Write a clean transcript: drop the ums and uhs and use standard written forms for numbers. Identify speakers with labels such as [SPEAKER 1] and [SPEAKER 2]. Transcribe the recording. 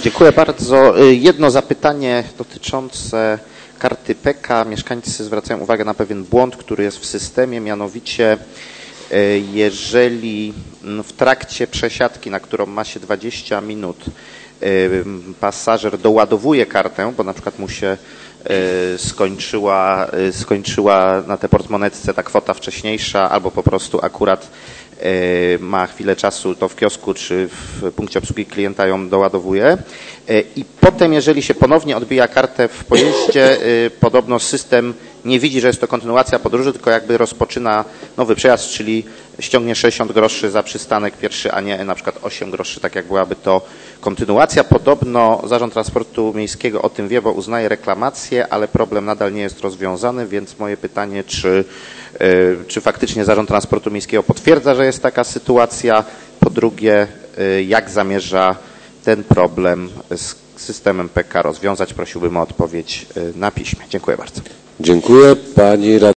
[SPEAKER 1] Dziękuję bardzo. Jedno zapytanie dotyczące karty PEKA. Mieszkańcy zwracają uwagę na pewien błąd, który jest w systemie, mianowicie jeżeli w trakcie przesiadki, na którą ma się 20 minut, pasażer doładowuje kartę, bo na przykład mu się skończyła na tej portmonetce ta kwota wcześniejsza, albo po prostu akurat ma chwilę czasu, to w kiosku czy w punkcie obsługi klienta ją doładowuje i potem, jeżeli się ponownie odbija kartę w pojeździe, podobno system nie widzi, że jest to kontynuacja podróży, tylko jakby rozpoczyna nowy przejazd, czyli ściągnie 60 groszy za przystanek pierwszy, a nie na przykład 8 groszy, tak jak byłaby to kontynuacja. Podobno Zarząd Transportu Miejskiego o tym wie, bo uznaje reklamację, ale problem nadal nie jest rozwiązany, więc moje pytanie, czy faktycznie Zarząd Transportu Miejskiego potwierdza, że jest taka sytuacja? Po drugie, jak zamierza ten problem z systemem PEKA rozwiązać? Prosiłbym o odpowiedź na piśmie. Dziękuję bardzo.
[SPEAKER 2] Dziękuję. Pani